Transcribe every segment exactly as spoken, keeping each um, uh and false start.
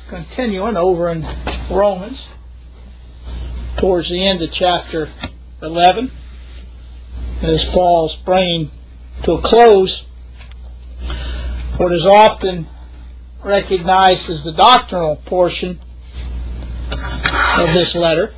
continuing over in Romans, towards the end of chapter eleven, as Paul's bringing to a close what is often recognized as the doctrinal portion of this letter.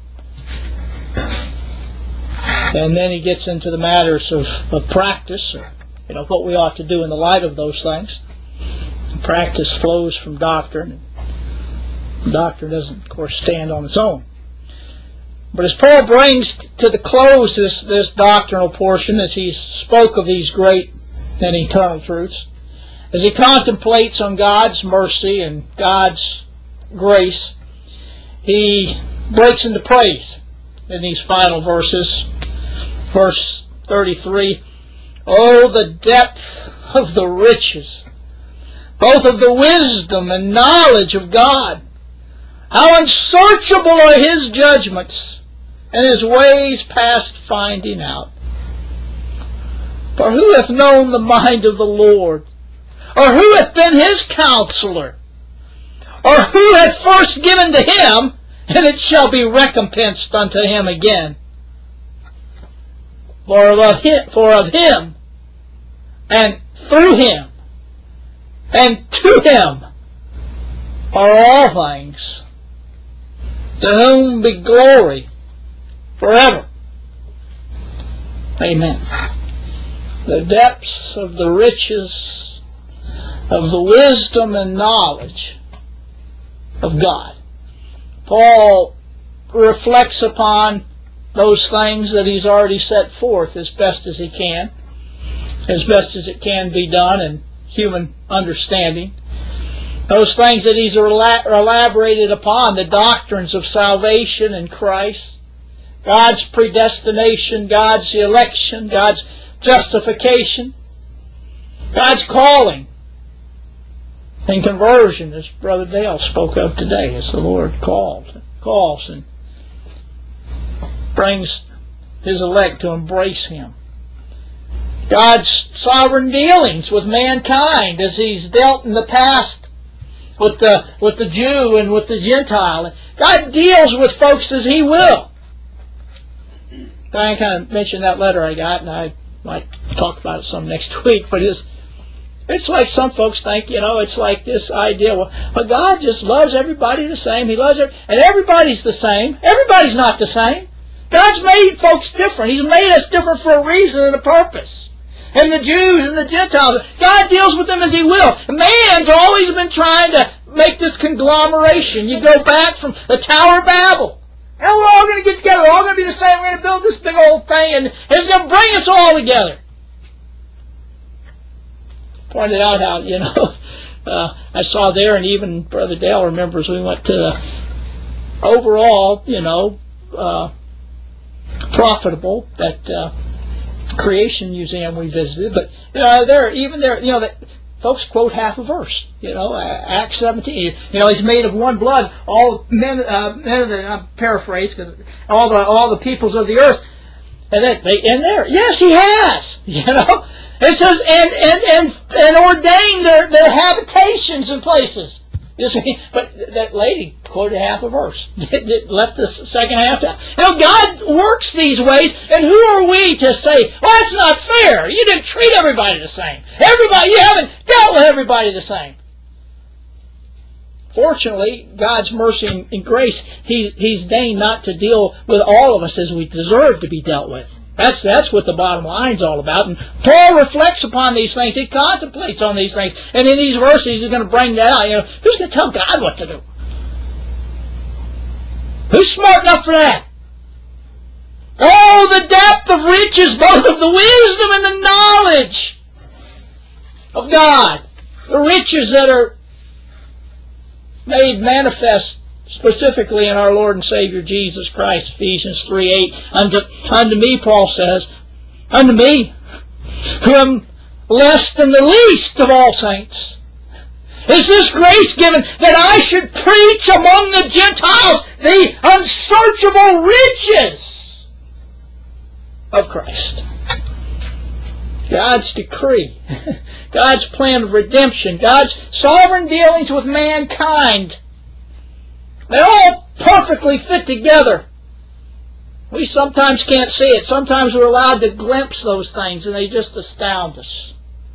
And then he gets into the matters of, of practice, or, you know, what we ought to do in the light of those things. And practice flows from doctrine. And doctrine doesn't, of course, stand on its own. But as Paul brings to the close this, this doctrinal portion, as he spoke of these great and eternal truths, as he contemplates on God's mercy and God's grace, he breaks into praise in these final verses. Verse thirty-three, "Oh, the depth of the riches, both of the wisdom and knowledge of God! How unsearchable are His judgments, and His ways past finding out! For who hath known the mind of the Lord? Or who hath been His counselor? Or who hath first given to Him, and it shall be recompensed unto him again? For of him, for of him, and through Him, and to Him are all things, to whom be glory forever. Amen." The depths of the riches of the wisdom and knowledge of God. Paul reflects upon those things that he's already set forth as best as he can, as best as it can be done in human understanding. Those things that he's elaborated upon, the doctrines of salvation in Christ, God's predestination, God's election, God's justification, God's calling and conversion, as Brother Dale spoke of today, as the Lord called, calls and brings His elect to embrace Him. God's sovereign dealings with mankind, as He's dealt in the past with the with the Jew and with the Gentile. God deals with folks as He will. I kind of mentioned that letter I got, and I might talk about it some next week, but it's It's like some folks think, you know, it's like this idea, well, well God just loves everybody the same. He loves everybody, and everybody's the same. Everybody's not the same. God's made folks different. He's made us different for a reason and a purpose. And the Jews and the Gentiles, God deals with them as He will. And man's always been trying to make this conglomeration. You go back from the Tower of Babel. And we're all going to get together. We're all going to be the same. We're going to build this big old thing, and it's going to bring us all together. Pointed out how, you know, uh, I saw there, and even Brother Dale remembers, we went to the overall, you know, uh, profitable, that uh, Creation Museum we visited. But, you know, there, even there, you know, that folks quote half a verse, you know, Acts seventeen. You know, He's made of one blood all men, uh, men of the, I'm paraphrasing, all the, all the peoples of the earth. And then they in there, yes, He has, you know. It says, and and and, and ordained their, their habitations and places. You see, but that lady quoted half a verse. Left the second half out. You know, God works these ways, and who are we to say, well, that's not fair. You didn't treat everybody the same. Everybody, you haven't dealt with everybody the same. Fortunately, God's mercy and grace, he, He's deigned not to deal with all of us as we deserve to be dealt with. That's that's what the bottom line's all about. And Paul reflects upon these things. He contemplates on these things. And in these verses, he's going to bring that out. You know, who's going to tell God what to do? Who's smart enough for that? Oh, the depth of riches, both of the wisdom and the knowledge of God. The riches that are made manifest specifically in our Lord and Savior Jesus Christ. Ephesians three eight. Unto, unto me, Paul says, unto me, who am less than the least of all saints, is this grace given that I should preach among the Gentiles the unsearchable riches of Christ. God's decree, God's plan of redemption, God's sovereign dealings with mankind, they all perfectly fit together. We sometimes can't see it. Sometimes we're allowed to glimpse those things and they just astound us.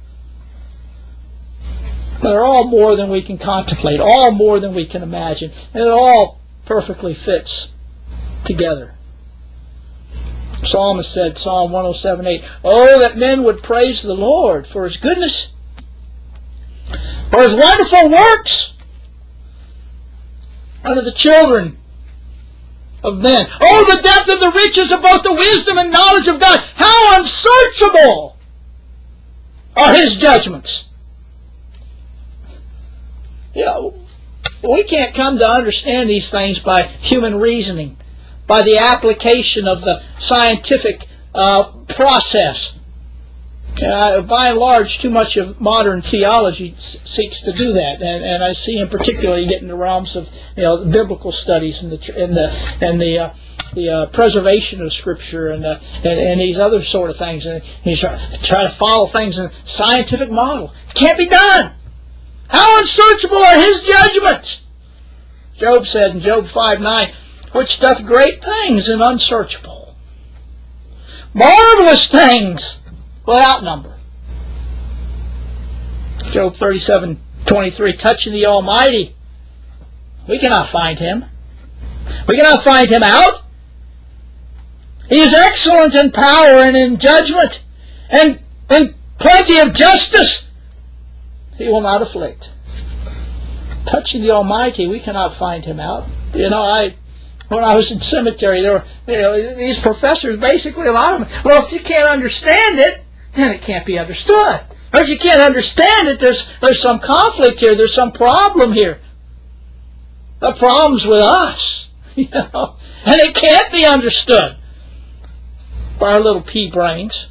They're all more than we can contemplate, all more than we can imagine, and it all perfectly fits together. Psalmist said, Psalm one oh seven eight, "Oh, that men would praise the Lord for His goodness, for His wonderful works unto the children of men. Oh, the depth of the riches of both the wisdom and knowledge of God. How unsearchable are His judgments." You know, we can't come to understand these things by human reasoning, by the application of the scientific uh, process. Uh, by and large, too much of modern theology seeks to do that, and, and I see, in particular, you get in the realms of, you know, the biblical studies and the and the and the uh, the uh, preservation of Scripture and, uh, and and these other sort of things, and you try, try to follow things in a scientific model. It can't be done. How unsearchable are His judgments? Job said in Job five nine, "Which doth great things and unsearchable, marvelous things without number." Job thirty-seven twenty-three, "Touching the Almighty, we cannot find Him. We cannot find Him out. He is excellent in power and in judgment, and in plenty of justice. He will not afflict." Touching the Almighty, we cannot find Him out. You know, I when I was in seminary, there were, you know, these professors, basically a lot of them, well, if you can't understand it, then it can't be understood. Or if you can't understand it, there's there's some conflict here, there's some problem here. The problem's with us, you know, and it can't be understood by our little pea brains.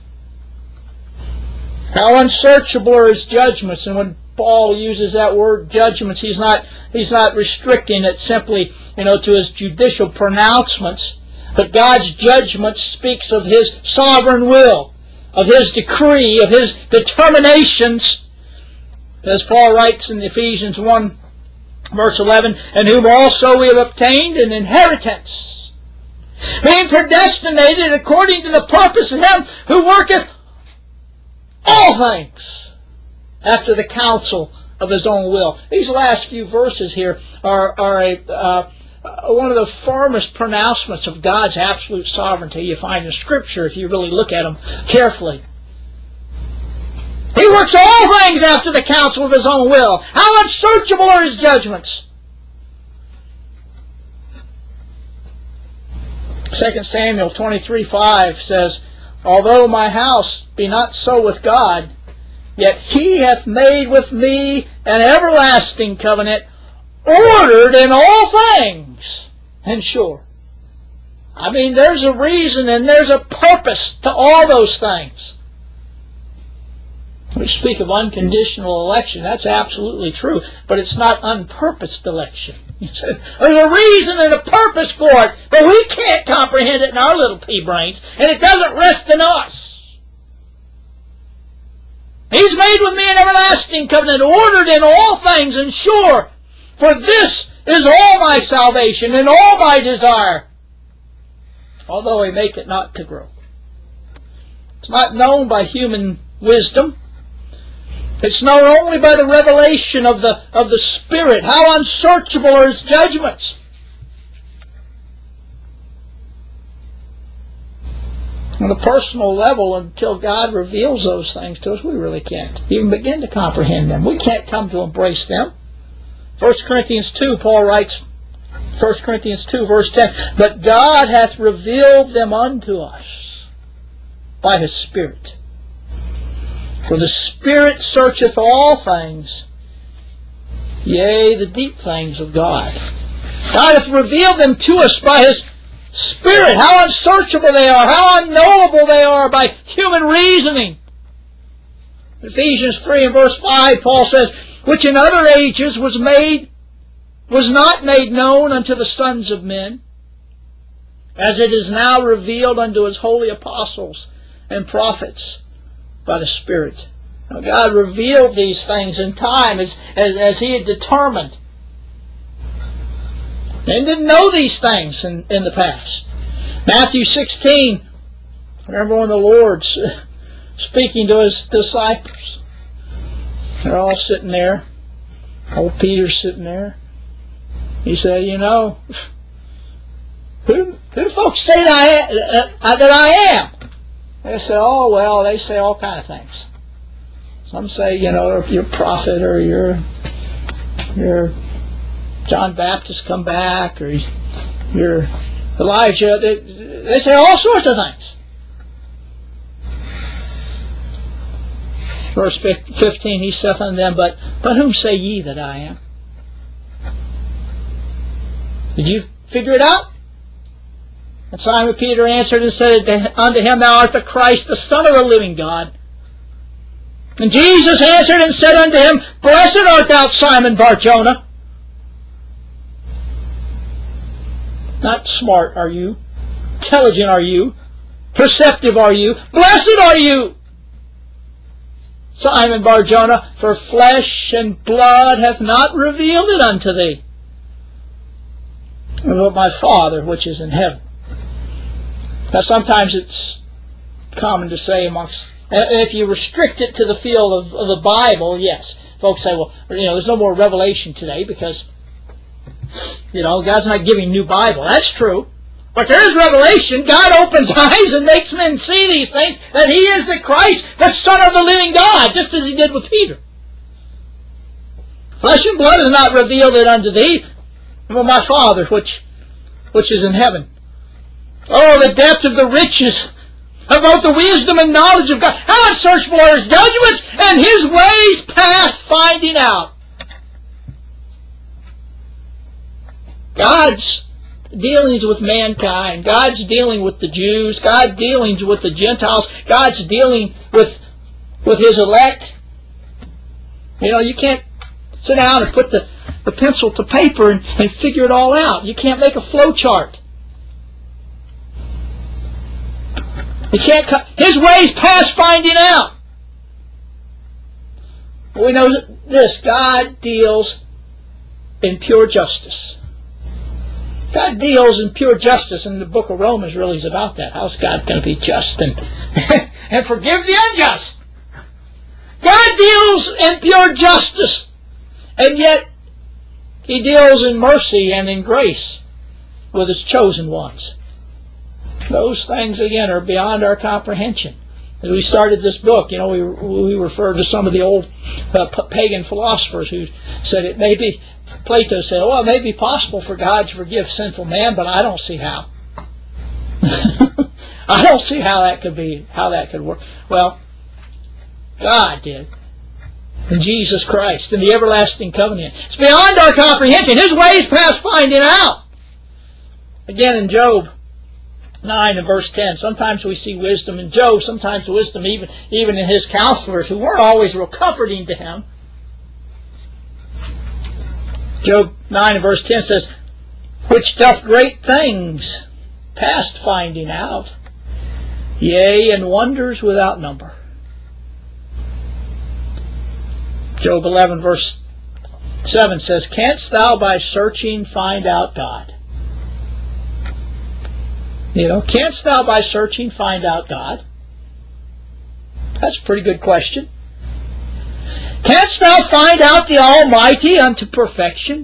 How unsearchable are His judgments, and when Paul uses that word judgments, he's not he's not restricting it simply, you know, to His judicial pronouncements, but God's judgment speaks of His sovereign will, of His decree, of His determinations, as Paul writes in Ephesians one verse eleven, "And whom also we have obtained an inheritance, being predestinated according to the purpose of Him who worketh all things after the counsel of His own will." These last few verses here are, are a, uh, one of the firmest pronouncements of God's absolute sovereignty you find in Scripture if you really look at them carefully. He works all things after the counsel of His own will. How unsearchable are His judgments. Second Samuel twenty-three five says, "Although my house be not so with God, yet He hath made with me an everlasting covenant, ordered in all things and sure." I mean, there's a reason and there's a purpose to all those things. We speak of unconditional election. That's absolutely true, but it's not unpurposed election. There's a reason and a purpose for it, but we can't comprehend it in our little pea brains, and it doesn't rest in us. He's made with me an everlasting covenant, ordered in all things and sure. For this is all my salvation and all my desire, although He make it not to grow. It's not known by human wisdom. It's known only by the revelation of the, of the Spirit. How unsearchable are His judgments. On a personal level, until God reveals those things to us, we really can't even begin to comprehend them. We can't come to embrace them. First Corinthians two, Paul writes, First Corinthians two, verse ten, "But God hath revealed them unto us by His Spirit. For the Spirit searcheth all things, yea, the deep things of God." God hath revealed them to us by His Spirit. How unsearchable they are, how unknowable they are by human reasoning. Ephesians three and verse five, Paul says, "Which in other ages was made, was not made known unto the sons of men, as it is now revealed unto His holy apostles and prophets by the Spirit. Now, God revealed these things in time as, as, as He had determined. They didn't know these things in, in the past. Matthew sixteen, remember when the Lord's speaking to His disciples. They're all sitting there. Old Peter's sitting there. He said, you know, who, who do folks say that I, uh, that I am? They said, oh, well, they say all kind of things. Some say, you know, you're a prophet, or you're, you're John Baptist come back, or you're Elijah. They, they say all sorts of things. Verse fifteen, He saith unto them, but, but whom say ye that I am? Did you figure it out? And Simon Peter answered and said unto him, Thou art the Christ, the Son of the living God. And Jesus answered and said unto him, Blessed art thou, Simon Bar-Jonah. Not smart are you, intelligent are you, perceptive are you, blessed are you, Simon Bar-Jonah, for flesh and blood hath not revealed it unto thee, but my Father which is in heaven. Now sometimes it's common to say amongst, if you restrict it to the field of, of the Bible, yes. Folks say, well, you know, there's no more revelation today because, you know, God's not giving new Bible. That's true. But there is revelation. God opens eyes and makes men see these things, that He is the Christ, the Son of the living God, just as He did with Peter. Flesh and blood has not revealed it unto thee, but my Father which, which is in heaven. Oh, the depth of the riches of both the wisdom and knowledge of God. How I've searched for His judgments and His ways past finding out. God's dealings with mankind. God's dealing with the Jews. God's dealings with the Gentiles. God's dealing with, with His elect. You know, you can't sit down and put the, the pencil to paper and, and figure it all out. You can't make a flow chart. You can't cut. His ways past finding out. We know this. God deals in pure justice. God deals in pure justice, and the book of Romans really is about that. How's God going to be just and, and forgive the unjust? God deals in pure justice, and yet He deals in mercy and in grace with His chosen ones. Those things, again, are beyond our comprehension. As we started this book, you know, we, we referred to some of the old uh, pagan philosophers who said it may be, Plato said, well, it may be possible for God to forgive sinful man, but I don't see how. I don't see how that could be, how that could work. Well, God did. In Jesus Christ, in the everlasting covenant. It's beyond our comprehension. His ways past finding out. Again, in Job nine and verse ten, sometimes we see wisdom in Job, sometimes wisdom even, even in his counselors, who weren't always real comforting to him. Job nine and verse ten says, which doth great things past finding out, yea, and wonders without number. Job eleven verse seven says, canst thou by searching find out God? You know, canst thou by searching find out God? That's a pretty good question. Canst thou find out the Almighty unto perfection?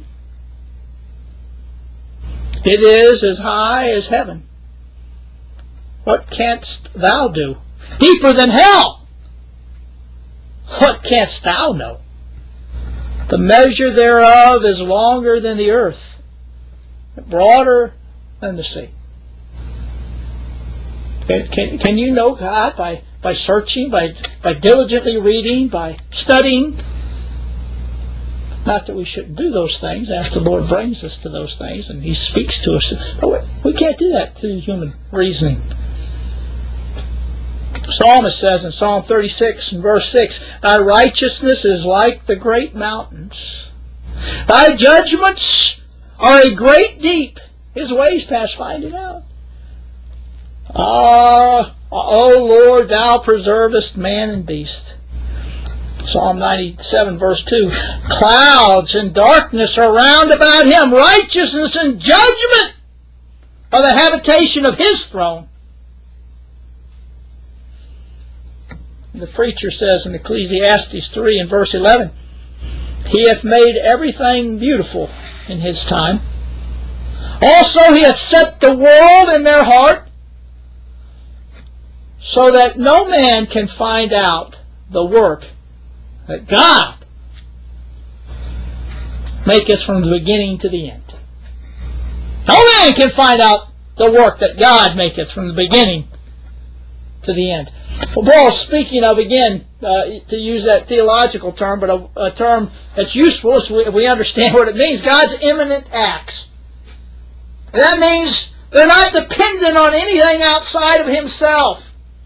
It is as high as heaven. What canst thou do? Deeper than hell. What canst thou know? The measure thereof is longer than the earth, broader than the sea. Can, can, can you know God by, by searching, by, by diligently reading, by studying? Not that we shouldn't do those things after the Lord brings us to those things and He speaks to us. But we can't do that through human reasoning. The psalmist says in Psalm thirty-six and verse six, thy righteousness is like the great mountains. Thy judgments are a great deep. His ways past finding out. Ah, O Lord, thou preservest man and beast. Psalm ninety-seven, verse two. Clouds and darkness are round about him. Righteousness and judgment are the habitation of his throne. The preacher says in Ecclesiastes three and verse eleven, He hath made everything beautiful in his time. Also he hath set the world in their heart, so that no man can find out the work that God maketh from the beginning to the end. No man can find out the work that God maketh from the beginning to the end. Well, Paul's speaking of, again, uh, to use that theological term, but a, a term that's useful if we, if we understand what it means, God's immanent acts. And that means they're not dependent on anything outside of himself.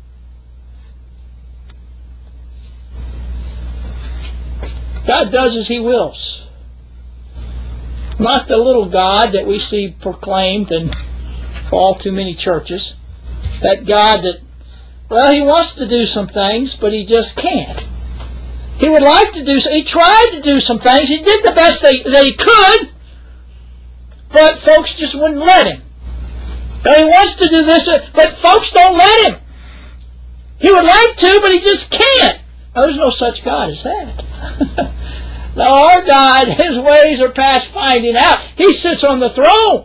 God does as he wills. Not the little God that we see proclaimed in all too many churches. That God that, well, he wants to do some things, but he just can't. He would like to do, he tried to do some things. He did the best that he could, but folks just wouldn't let him. Now, he wants to do this, but folks don't let him. He would like to, but he just can't. Now, there's no such God as that. Now, our God, his ways are past finding out. He sits on the throne.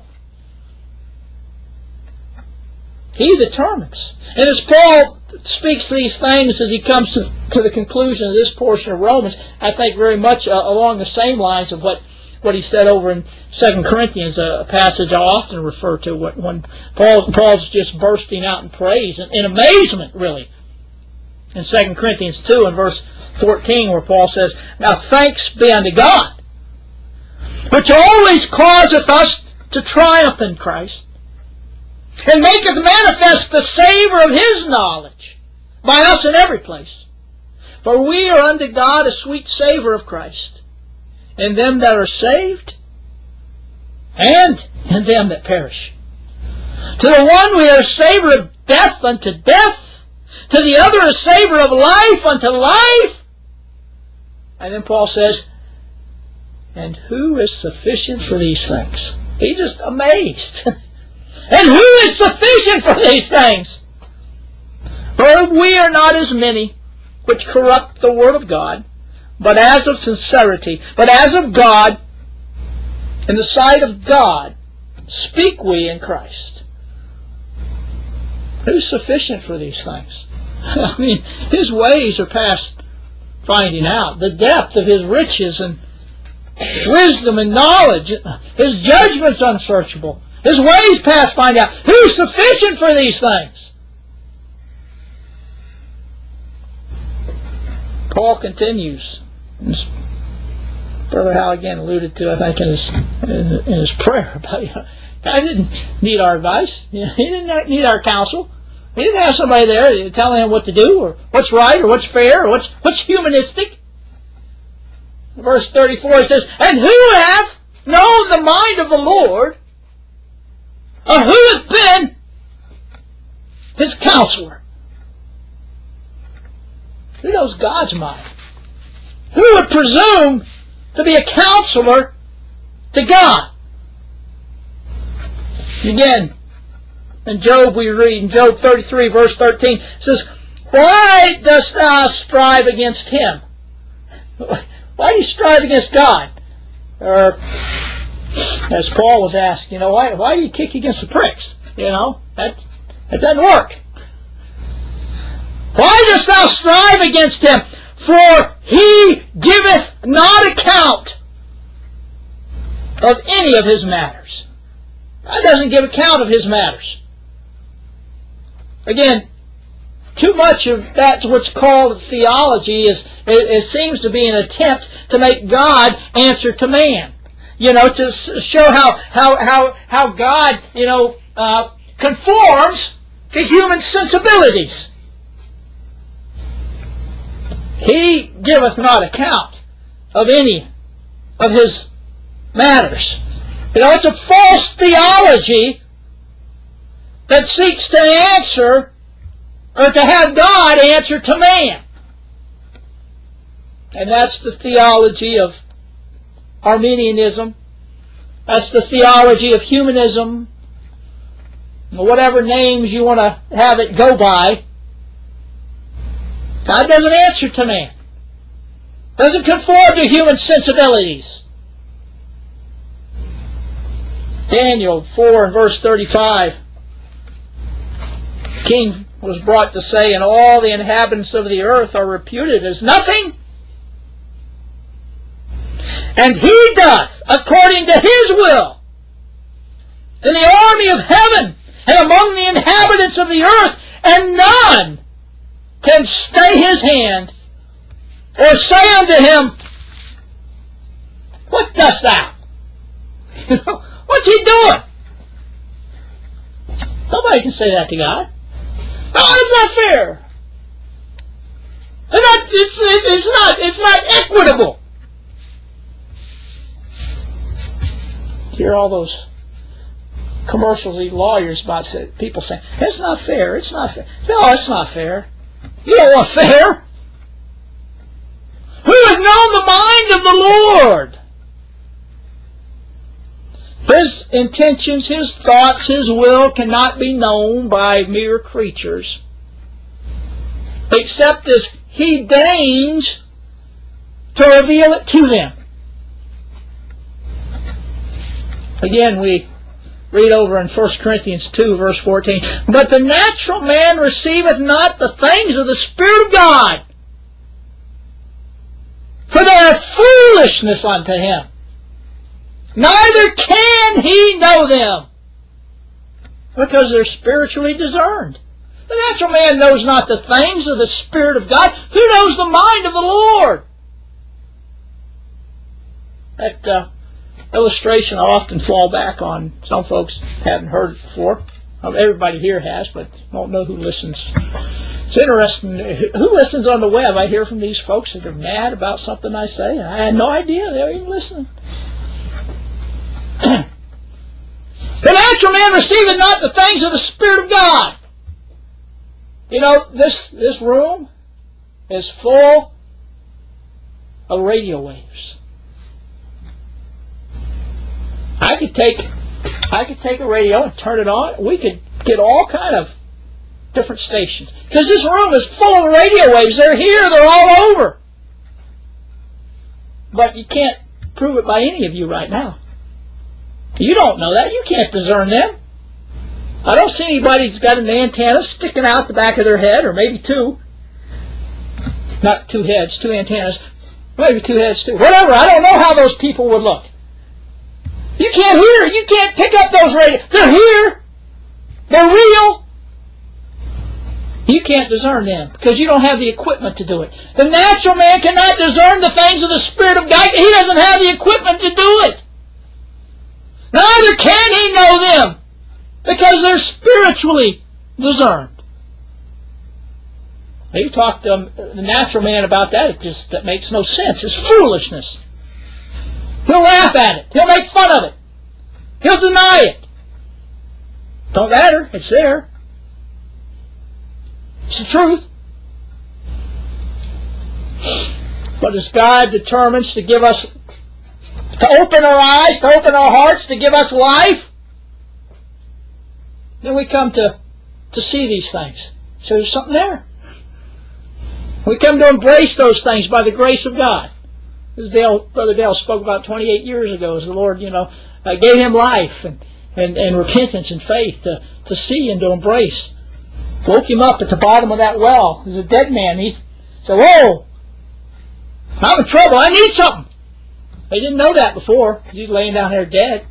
He determines. And as Paul speaks these things as he comes to, to the conclusion of this portion of Romans, I think very much uh, along the same lines of what, what he said over in Second Corinthians, a passage I often refer to when, when Paul, Paul's just bursting out in praise and in amazement, really. In Second Corinthians two and verse fourteen, where Paul says, Now thanks be unto God, which always causeth us to triumph in Christ, and maketh manifest the savour of his knowledge by us in every place. For we are unto God a sweet savour of Christ, in them that are saved, and in them that perish. To the one we are a savour of death unto death, to the other a savour of life unto life. And then Paul says, and who is sufficient for these things? He's just amazed. And who is sufficient for these things? For we are not as many which corrupt the word of God, but as of sincerity, but as of God, in the sight of God, speak we in Christ. Who's sufficient for these things? I mean, his ways are past finding out. The depth of his riches and wisdom and knowledge, his judgment's unsearchable. His ways past finding out. Who's sufficient for these things? Paul continues. Brother Hal again alluded to, I think, in his in his prayer about, you know, God didn't need our advice. He didn't need our counsel. He didn't have somebody there telling him what to do, or what's right, or what's fair, or what's what's humanistic. Verse thirty-four, it says, And who hath known the mind of the Lord, or who hath been his counselor? Who knows God's mind? Who would presume to be a counselor to God? Again, in Job we read, in Job thirty-three, verse thirteen, it says, Why dost thou strive against him? Why do you strive against God? Or, as Paul was asked, you know, why, why do you kick against the pricks? You know, that, that doesn't work. Why dost thou strive against him? For he giveth not account of any of his matters. God doesn't give account of his matters. Again, too much of that's what's called theology is it, it seems to be an attempt to make God answer to man. You know, to show how how how how God, you know, uh, conforms to human sensibilities. He giveth not account of any of his matters. You know, it's a false theology that seeks to answer or to have God answer to man. And that's the theology of Arminianism. That's the theology of humanism. Whatever names you want to have it go by. God doesn't answer to man. Doesn't conform to human sensibilities. Daniel four and verse thirty-five. The king was brought to say, and all the inhabitants of the earth are reputed as nothing. And he doth according to his will in the army of heaven and among the inhabitants of the earth, and none can stay his hand or say unto him, what dost thou? What's he doing? Nobody can say that to God. No, it's not fair. It's not, it's, it's not, it's not equitable. Hear all those commercials, these lawyers about people saying, it's not fair, it's not fair. No, it's not fair. You don't want fair. Who has known the mind of the Lord? His intentions, his thoughts, his will cannot be known by mere creatures, except as he deigns to reveal it to them. Again, we read over in First Corinthians two, verse fourteen, but the natural man receiveth not the things of the Spirit of God, for they are foolishness unto him. Neither can he know them, because they're spiritually discerned. The natural man knows not the things of the Spirit of God. Who knows the mind of the Lord? That uh, illustration I often fall back on. Some folks haven't heard it before. Um, everybody here has, but don't know who listens. It's interesting. Who listens on the web? I hear from these folks that are mad about something I say. I had no idea they were even listening. The natural man receiveth not the things of the Spirit of God. You know, this this room is full of radio waves. I could take I could take a radio and turn it on. We could get all kind of different stations. Because this room is full of radio waves. They're here, they're all over. But you can't prove it by any of you right now. You don't know that. You can't discern them. I don't see anybody that's got an antenna sticking out the back of their head, or maybe two. Not two heads, two antennas. Maybe two heads too. Whatever. I don't know how those people would look. You can't hear. You can't pick up those radios. They're here. They're real. You can't discern them because you don't have the equipment to do it. The natural man cannot discern the things of the Spirit of God. He doesn't have the equipment to do it. Neither can he know them, because they're spiritually discerned. Now, you talk to the natural man about that, it just that makes no sense. It's foolishness. He'll laugh at it. He'll make fun of it. He'll deny it. Don't matter. It's there. It's the truth. But as God determines to give us, to open our eyes, to open our hearts, to give us life, then we come to, to see these things. So there's something there. We come to embrace those things by the grace of God. As Dale, Brother Dale spoke about twenty-eight years ago, as the Lord, you know, uh, gave him life and, and, and repentance and faith to, to see and to embrace. Woke him up at the bottom of that well as a dead man. He said, whoa, I'm in trouble. I need something. They didn't know that before. He's laying down there dead.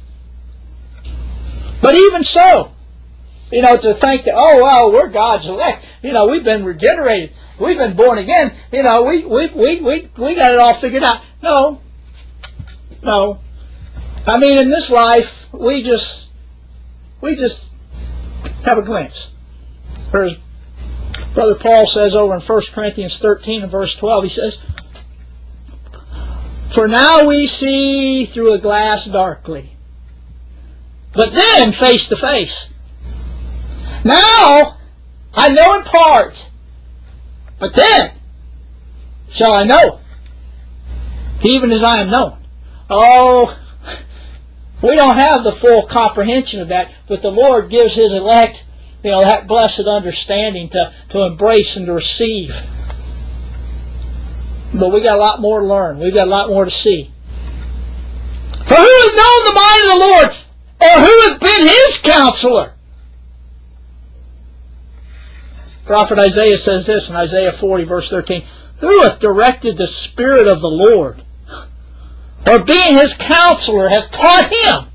But even so, you know, to think that, oh, well, we're God's elect. You know, we've been regenerated. We've been born again. You know, we we we we, we got it all figured out. No. No. I mean, in this life, we just, we just have a glimpse. Or as Brother Paul says over in First Corinthians thirteen and verse twelve, he says, for now we see through a glass darkly, but then face to face. Now I know in part, but then shall I know, even as I am known. Oh, we don't have the full comprehension of that, but the Lord gives His elect, you know, that blessed understanding to, to embrace and to receive. But we got a lot more to learn. We've got a lot more to see. For who has known the mind of the Lord, or who has been His counselor? Prophet Isaiah says this in Isaiah forty, verse thirteen. Who hath directed the Spirit of the Lord, or being His counselor hath taught Him?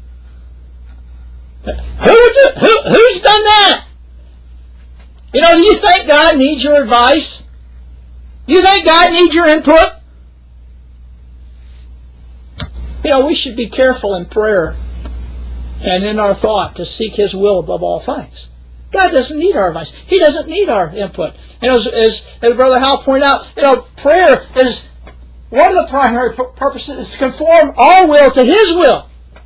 Who, who, who's done that? You know, do you think God needs your advice? Do you think God needs your input? You know, we should be careful in prayer and in our thought to seek His will above all things. God doesn't need our advice. He doesn't need our input. You know, as, as, as Brother Hal pointed out, you know, prayer is one of the primary purposes is to conform our will to His will.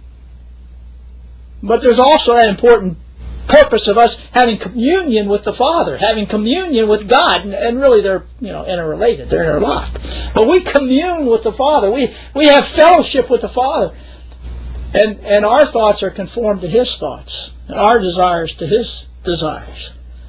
But there's also that important purpose of us having communion with the Father, having communion with God, and, and really they're, you know, interrelated, they're interlocked. But we commune with the Father. We we have fellowship with the Father, and and our thoughts are conformed to His thoughts, and our desires to His desires.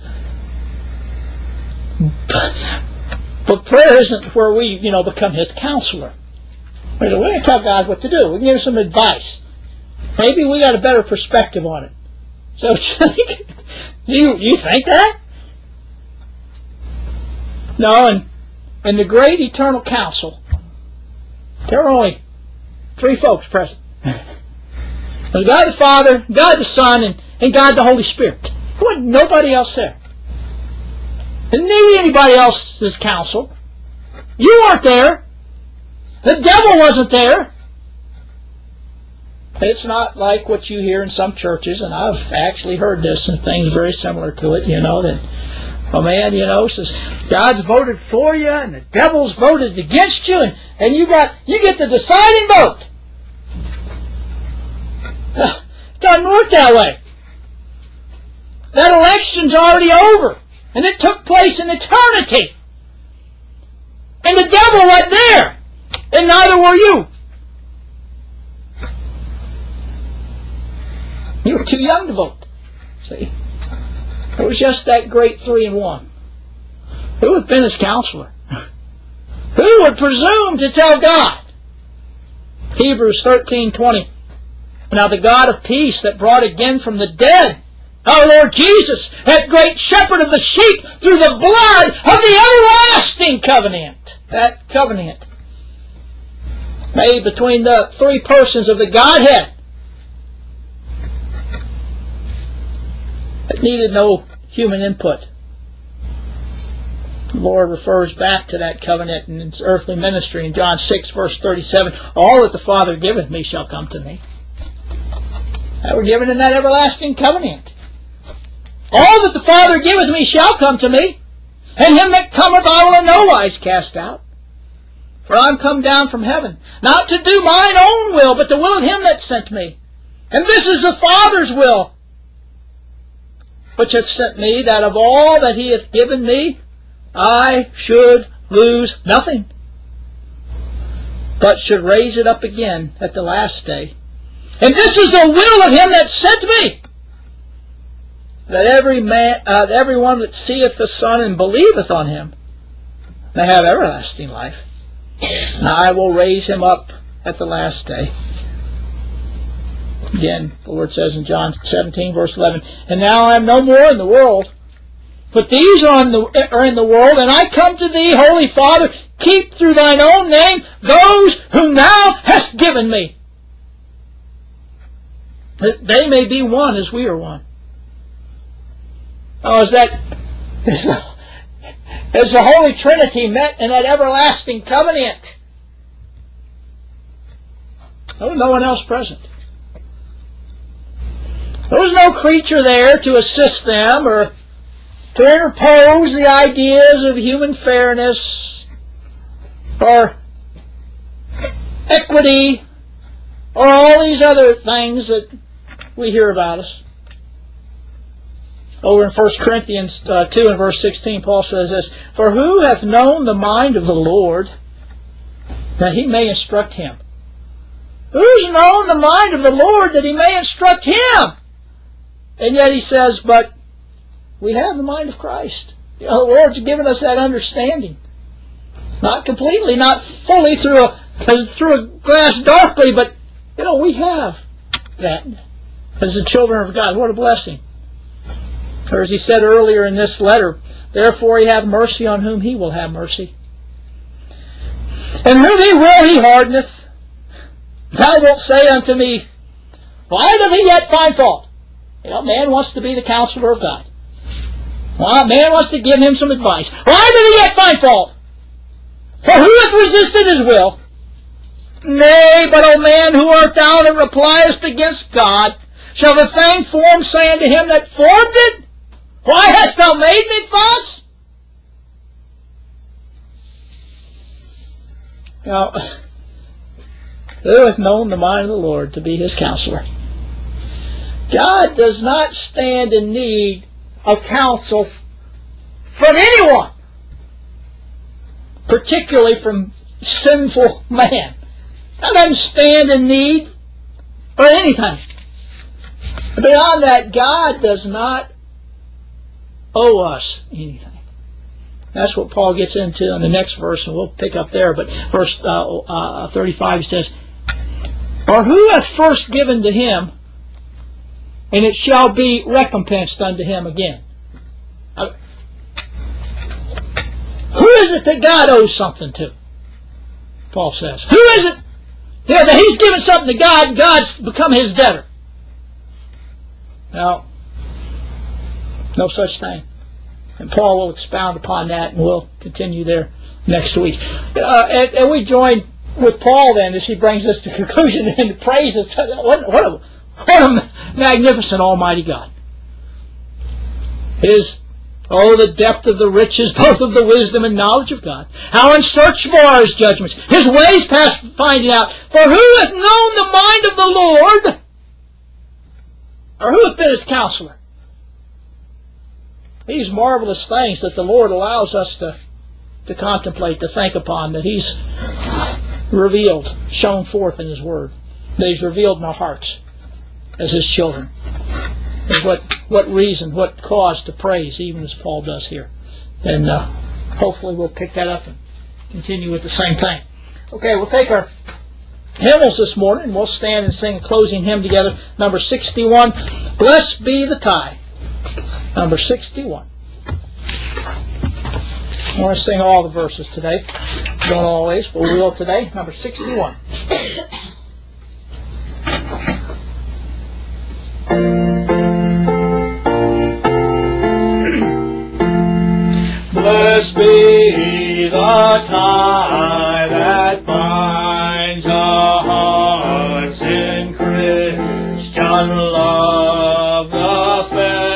But prayer isn't where we, you know, become His counselor. We can tell God what to do. We can give Him some advice. Maybe we got a better perspective on it. So, do you, you think that? No, and in the great eternal council, there were only three folks present. There's God the Father, God the Son, and, and God the Holy Spirit. There wasn't nobody else there. Didn't need anybody else's counsel. You weren't there. The devil wasn't there. It's not like what you hear in some churches, and I've actually heard this and things very similar to it, you know, that, oh man, you know, says God's voted for you and the devil's voted against you, and, and you got you get the deciding vote. It doesn't work that way. That election's already over, and it took place in eternity. And the devil wasn't there, and neither were you. You were too young to vote. See? It was just that great three in one. Who would have been His counselor? Who would presume to tell God? Hebrews thirteen twenty. Now the God of peace that brought again from the dead our Lord Jesus, that great shepherd of the sheep, through the blood of the everlasting covenant. That covenant made between the three persons of the Godhead. It needed no human input. The Lord refers back to that covenant in His earthly ministry in John six, verse thirty-seven. All that the Father giveth me shall come to me. That were given in that everlasting covenant. All that the Father giveth me shall come to me, and him that cometh I will in no wise cast out. For I am come down from heaven, not to do mine own will, but the will of Him that sent me. And this is the Father's will, which hath sent me, that of all that He hath given me, I should lose nothing, but should raise it up again at the last day. And this is the will of Him that sent me, that every man, uh, every one that seeth the Son and believeth on Him may have everlasting life. And I will raise him up at the last day. Again, the Lord says in John seventeen, verse eleven, and now I am no more in the world, but these are in, the, are in the world, and I come to Thee, Holy Father, keep through Thine own name those whom Thou hast given me, that they may be one as we are one. Oh, is that is the, is the Holy Trinity met in that everlasting covenant? There was no one else present. There was no creature there to assist them or to interpose the ideas of human fairness or equity or all these other things that we hear about us. Over in First Corinthians uh, two and verse sixteen, Paul says this, "For who hath known the mind of the Lord, that he may instruct him?" Who's known the mind of the Lord that he may instruct him? And yet he says, but we have the mind of Christ. You know, the Lord's given us that understanding. Not completely, not fully through a, through a glass darkly, but, you know, we have that as the children of God. What a blessing. Or as he said earlier in this letter, therefore he have mercy on whom he will have mercy. And whom he will he hardeneth. Thou wilt say unto me, why doth he yet find fault? You know, man wants to be the counselor of God. Well, man wants to give him some advice. Why doth he yet find fault? For who hath resisted his will? Nay, but, O man, who art thou that repliest against God? Shall the thing formed say unto him that formed it, why hast thou made me thus? Now, who hath known the mind of the Lord to be his counselor? God does not stand in need of counsel from anyone, particularly from sinful man. God doesn't stand in need for anything. Beyond that, God does not owe us anything. That's what Paul gets into in the next verse, and we'll pick up there. But verse uh, uh, thirty-five says, or who hath first given to him, and it shall be recompensed unto him again? Uh, who is it that God owes something to? Paul says. Who is it? You know, that he's given something to God, and God's become his debtor. Now, no such thing. And Paul will expound upon that, and we'll continue there next week. Uh, and, and we join with Paul then as he brings us to conclusion and praises. What, what, a, what a magnificent Almighty God. His, oh, the depth of the riches, both of the wisdom and knowledge of God. How unsearchable are his judgments. His ways past finding out. For who hath known the mind of the Lord? Or who hath been his counselor? These marvelous things that the Lord allows us to, to contemplate, to think upon, that he's revealed, shown forth in his word, that he's revealed in our hearts as his children. And what, what reason, what cause to praise, even as Paul does here. And uh, hopefully we'll pick that up and continue with the same thing. Okay, we'll take our hymnals this morning. We'll stand and sing a closing hymn together. Number sixty-one, Blessed Be the Tie. Number sixty-one. I want to sing all the verses today. Don't always, but we will today. Number sixty-one. Blessed be the tie that binds our hearts in Christian love, the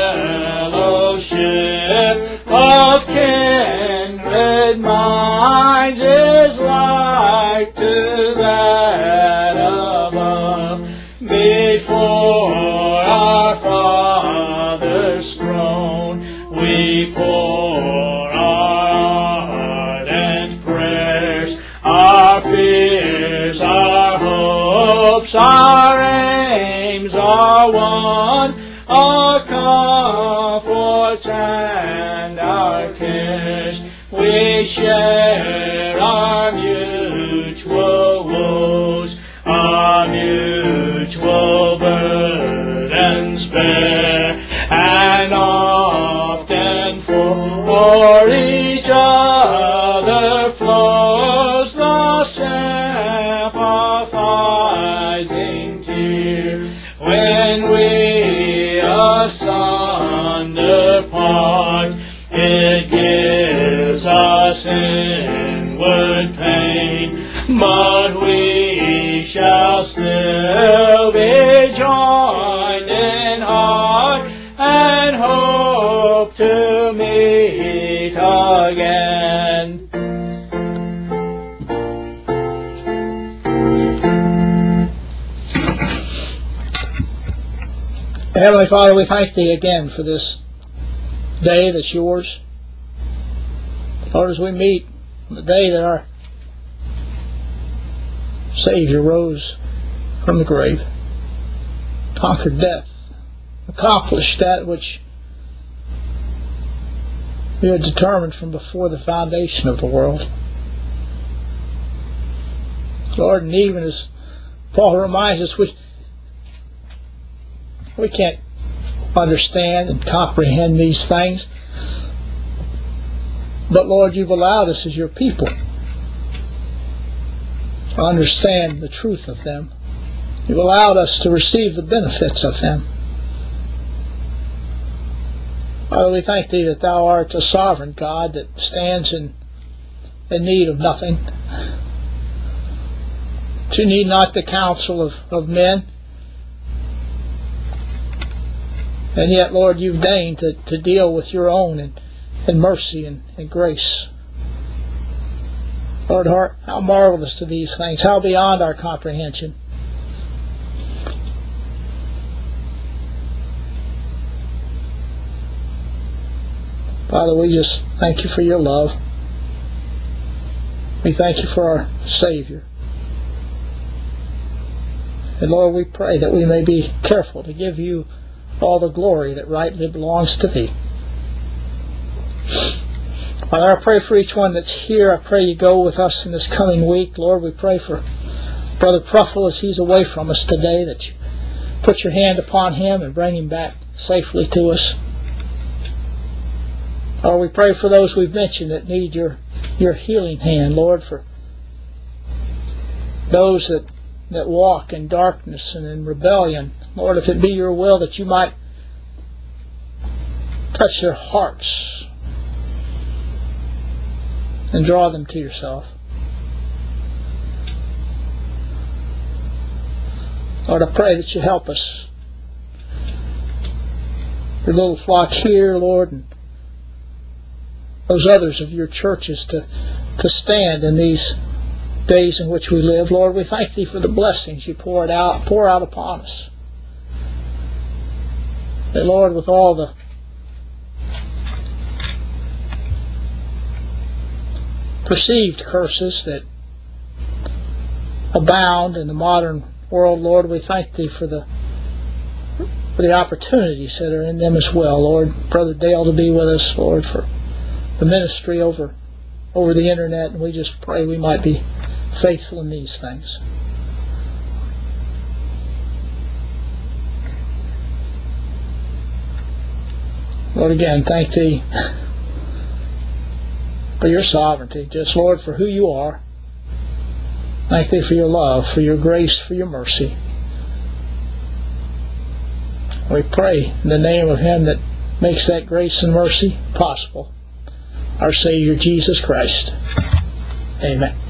fellowship of kindred minds is like to that above. Before our Father's throne we pour our ardent prayers, our fears, our hopes, our aims are one, our comforts and our cares. We share our mutual woes, our mutual burdens bear, and often for each other flows the sympathizing tear. When we asunder part, it gives us inward pain, but we shall still be joined in heart and hope to meet again. Heavenly Father, we thank Thee again for this day that's yours. Lord, as we meet on the day that our Savior rose from the grave, conquered death, accomplished that which you had determined from before the foundation of the world. Lord, and even as Paul reminds us, we we can't understand and comprehend these things, but Lord, you've allowed us as your people to understand the truth of them. You've allowed us to receive the benefits of them. Father, we thank Thee that Thou art a sovereign God that stands in, in need of nothing. That you need not the counsel of, of men. And yet, Lord, You've deigned to, to deal with Your own in, in mercy and, and grace. Lord, how marvelous are these things, how beyond our comprehension. Father, we just thank You for Your love. We thank You for our Savior. And Lord, we pray that we may be careful to give You all the glory that rightly belongs to Thee. Father, I pray for each one that's here. I pray You go with us in this coming week. Lord, we pray for Brother Pruffle as he's away from us today, that You put Your hand upon him and bring him back safely to us. Lord, we pray for those we've mentioned that need Your, your healing hand, Lord, for those that, that walk in darkness and in rebellion. Lord, if it be Your will that You might touch their hearts and draw them to Yourself. Lord, I pray that You help us. Your little flock here, Lord, and those others of Your churches to, to stand in these days in which we live. Lord, we thank Thee for the blessings You pour it out, pour out upon us. That, Lord, with all the perceived curses that abound in the modern world, Lord, we thank Thee for the for the opportunities that are in them as well. Lord, Brother Dale to be with us, Lord, for the ministry over over the internet, and we just pray we might be faithful in these things. Lord, again, thank Thee for Your sovereignty, just, Lord, for who You are. Thank Thee for Your love, for Your grace, for Your mercy. We pray in the name of Him that makes that grace and mercy possible, our Savior Jesus Christ. Amen.